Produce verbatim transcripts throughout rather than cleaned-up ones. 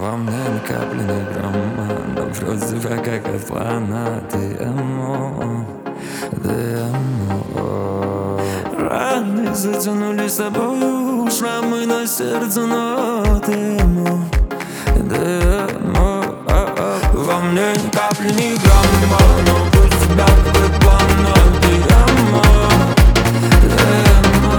Во мне ни капли, ни грамма, но вроде тебя как от фанаты. Эмо, ты эмо. Раны затянули с собой шрамы на сердце, но ты эмо, ты эмо. Во мне ни капли, ни грамма, но вроде тебя как от фанаты. Эмо, ты эмо.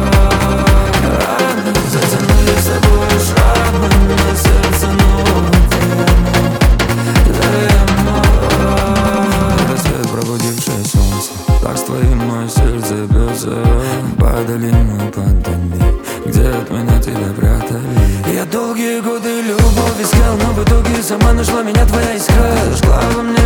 Раны затянули с собой шрамы на сердце, но ты эмо, ты эмо. Рассвет, пробудившее солнце, так с твоим мое сердце бьется. Падали мы подали, где от меня тебя прятали. Я долгие годы любовь искал, но в итоге сама нашла меня твоя искра. Зажгла во мне